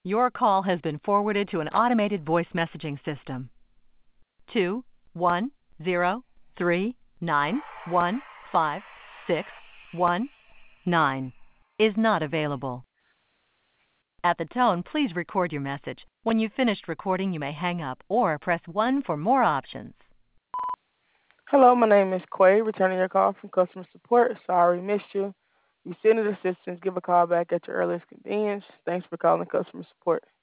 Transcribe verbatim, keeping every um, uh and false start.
Your call has been forwarded to an automated voice messaging system. Two one zero three nine one five six one nine is not available. At the tone, please record your message. When you've finished recording, you may hang up or press one for more options. Hello, my name is Quay, returning your call from customer support. Sorry, missed you. If you still need assistance, give a call back at your earliest convenience. Thanks for calling customer support.